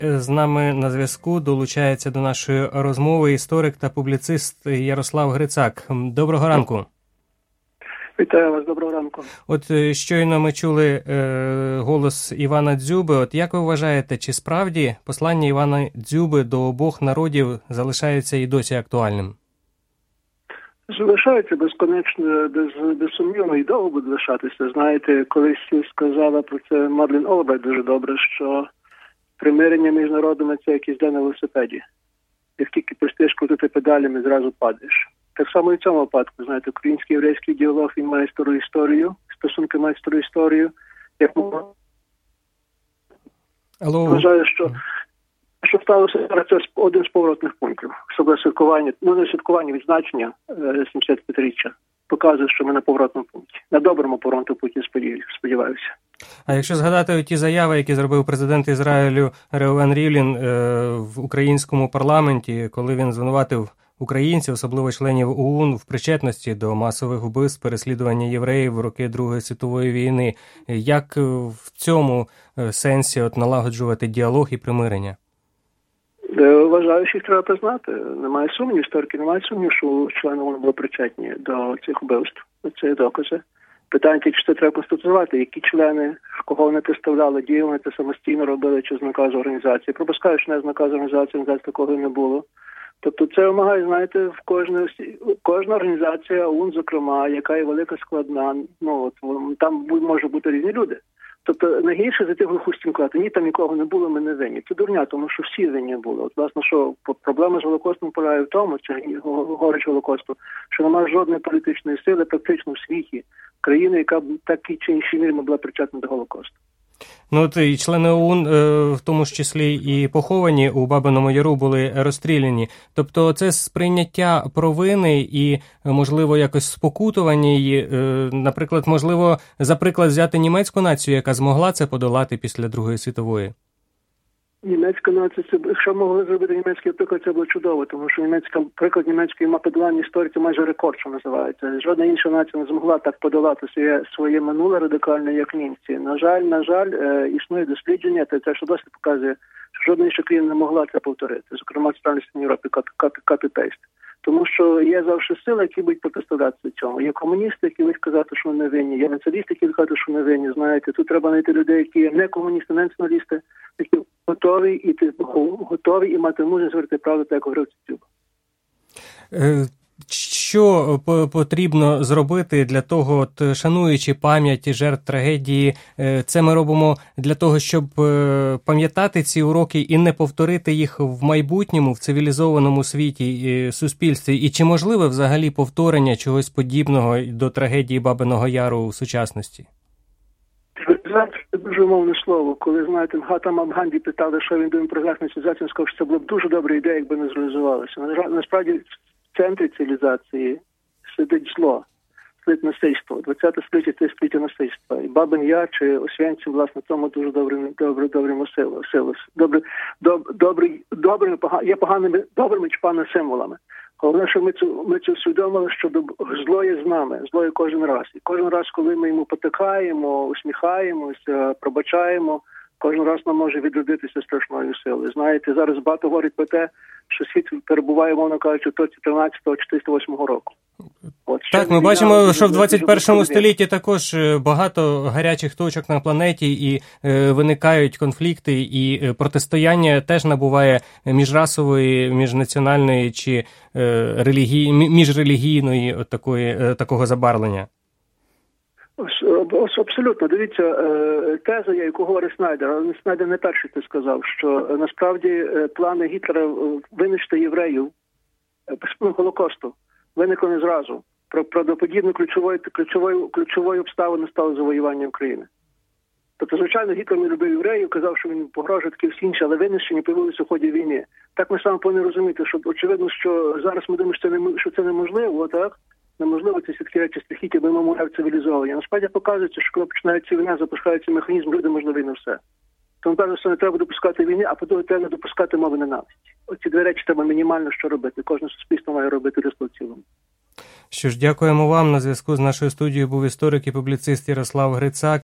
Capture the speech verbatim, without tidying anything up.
З нами на зв'язку долучається до нашої розмови історик та публіцист Ярослав Грицак. Доброго ранку. Вітаю вас, доброго ранку. От щойно ми чули е, голос Івана Дзюби. От як ви вважаєте, чи справді послання Івана Дзюби до обох народів залишається і досі актуальним? Залишається безконечно, без, безсумнівно і довго буде лишатися. Знаєте, колись сказала про це Мадлен Олбрайт дуже добре, що примирення між народами – це як їзда на велосипеді. Як тільки пустиш крутити педалями, зразу падаєш. Так само і в цьому випадку, знаєте, український єврейський діалог, він має стару історію, стосунки мають стару історію. Як Алло. Вважаю, що, що сталося зараз, це один з поворотних пунктів. Особливо святкування, ну не святкування, відзначення сімдесят п'ятиріччя показує, що ми на поворотному пункті. На доброму поворотному пункті, сподіваюся. А якщо згадати ті заяви, які зробив президент Ізраїлю Реувен Рівлін в українському парламенті, коли він звинуватив українців, особливо членів ОУН, в причетності до масових вбивств, переслідування євреїв в роки Другої світової війни, як в цьому сенсі от налагоджувати діалог і примирення? Вважаю, що їх треба признати. Немає сумнівів, історики немає сумнівів, що члени ОУН були причетні до цих вбивств. Це є докази. Питання тільки, що це треба констатувати, які члени, кого вони представляли, діяли, вони це самостійно робили чи з наказу організації. Пропускаю, що не з наказу організації, організації такого не було. Тобто це вимагає, знаєте, в кожної, кожна організація, ОУН, зокрема, яка є велика, складна, ну от там може бути різні люди. Тобто найгірше за тих глуху стінкувати, ні, там нікого не було, ми не винні. Це дурня, тому що всі винні були. От, власне, що проблема з Голокостом полягає в тому, це горич Голокосту, що немає жодної політичної сили практично в світі країни, яка б такій чи іншій мірі була причетна до Голокосту. Ну, от і члени ОУН, в тому ж числі і поховані у Бабиному Яру, були розстріляні. Тобто це сприйняття провини і, можливо, якось спокутування її. Наприклад, можливо, за приклад взяти німецьку націю, яка змогла це подолати після Другої світової? Німецька нація, це, якщо могли зробити німецький приклад, це було чудово, тому що німецька, приклад німецької маподолання історії – це майже рекорд, що називається. Жодна інша нація не змогла так подолати своє, своє минуле радикально, як німці. На жаль, на жаль, е, існує дослідження, це те, що досить показує, що жодна інша країна не могла це повторити. Зокрема, в Центральній Європі копі-пейст. Тому що є завжди сили, які будуть протиставлятися цьому. Є комуністи, які будуть казати, що вони винні. Є націоналісти, які будуть казати, що вони винні. Знаєте, тут треба знайти людей, які є не комуністи, не націоналісти, які готові і готові і мати мужність говорити правду, так як говорив Дзюба. Що потрібно зробити для того, от, шануючи пам'ять жертв трагедії, це ми робимо для того, щоб пам'ятати ці уроки і не повторити їх в майбутньому, в цивілізованому світі, суспільстві? І чи можливе взагалі повторення чогось подібного до трагедії Бабиного Яру у сучасності? Це дуже умовне слово. Коли, знаєте, Махатма Ганді питали, що він думає про західну цивілізацію, він сказав, що це була б дуже добра ідея, якби не зреалізувалося. Насправді, в центрі цивілізації сидить зло, сидить насильство. двадцяте століття – це століття насильства. І Бабин Яр чи Освенцим, власне, тому дуже добрим, добрим, добрим силу. Добре, доб, добрий, добрими, є поганими, добрими чи поганими символами. Головне, що ми цю, ми цю усвідомили, що зло є з нами, зло є кожен раз. І кожен раз, коли ми йому потикаємо, усміхаємося, пробачаємо, кожен раз нам може відродитися страшною силою. Знаєте, зараз багато говорить про те, що світ перебуває, мовно кажучи, в точці тринадцятого чотириста восьмого року. От, так, ми бачимо, що в двадцять першому столітті також багато гарячих точок на планеті, і е, виникають конфлікти, і протистояння теж набуває міжрасової, міжнаціональної чи е, релігії, міжрелігійної от такої, е, такого забарвлення. Абсолютно. Дивіться, теза, яку говорить Снайдер, але Снайдер не перший це сказав, що насправді плани Гітлера винищити євреїв після Голокосту виникли не зразу. Правдоподібно ключовою, ключовою, ключовою обставиною стало завоювання України. Тобто, звичайно, Гітлер не любив євреїв, казав, що він погрожує таке всі інші, але винищення появилися у ході війни. Так ми саме повинні розуміти, що очевидно, що зараз ми думаємо, що це, не, що це неможливо, так? Неможливо ці такі речі страхіття, бо ми мовляв цивілізовані. Насправді показується, що коли починається війна, запускається механізм, люди можливі на все. Тому кажуть, що не треба допускати війни, а по-друге, треба допускати мови ненависті. Оці дві речі треба мінімально що робити. Кожне суспільство має робити людство в цілому. Що ж, дякуємо вам. На зв'язку з нашою студією був історик і публіцист Ярослав Грицак.